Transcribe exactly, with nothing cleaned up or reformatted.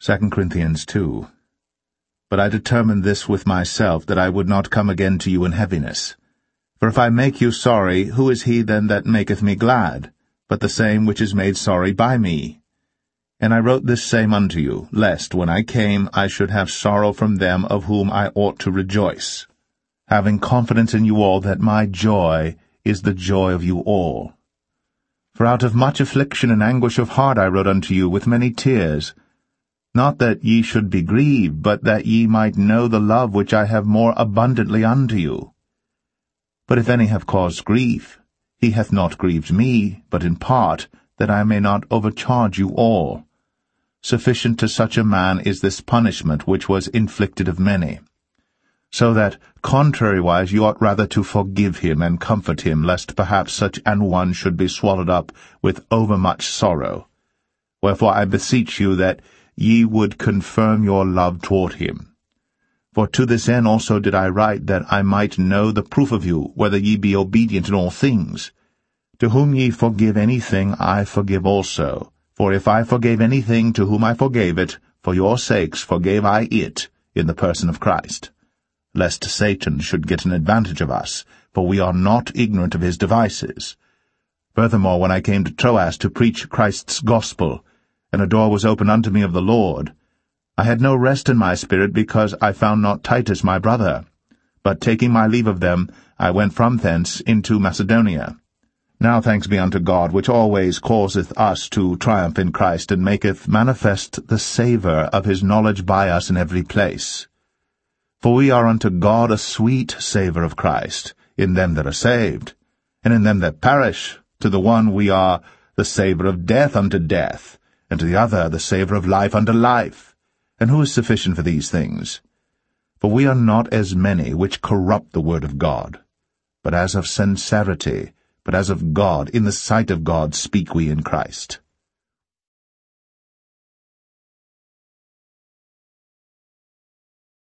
Second Corinthians two. But I determined this with myself, that I would not come again to you in heaviness. For if I make you sorry, who is he then that maketh me glad, but the same which is made sorry by me? And I wrote this same unto you, lest, when I came, I should have sorrow from them of whom I ought to rejoice, having confidence in you all that my joy is the joy of you all. For out of much affliction and anguish of heart I wrote unto you with many tears, not that ye should be grieved, but that ye might know the love which I have more abundantly unto you. But if any have caused grief, he hath not grieved me, but in part, that I may not overcharge you all. Sufficient to such a man is this punishment which was inflicted of many. So that, contrariwise, you ought rather to forgive him and comfort him, lest perhaps such an one should be swallowed up with overmuch sorrow. Wherefore I beseech you that ye would confirm your love toward him. For to this end also did I write, that I might know the proof of you, whether ye be obedient in all things. To whom ye forgive anything, I forgive also. For if I forgave anything to whom I forgave it, for your sakes forgave I it in the person of Christ, lest Satan should get an advantage of us, for we are not ignorant of his devices. Furthermore, when I came to Troas to preach Christ's gospel, and a door was opened unto me of the Lord, I had no rest in my spirit, because I found not Titus my brother. But taking my leave of them, I went from thence into Macedonia. Now thanks be unto God, which always causeth us to triumph in Christ, and maketh manifest the savour of his knowledge by us in every place. For we are unto God a sweet savour of Christ, in them that are saved, and in them that perish. To the one we are the savour of death unto death, and to the other the savour of life unto life. And who is sufficient for these things? For we are not as many which corrupt the word of God, but as of sincerity, but as of God, in the sight of God speak we in Christ.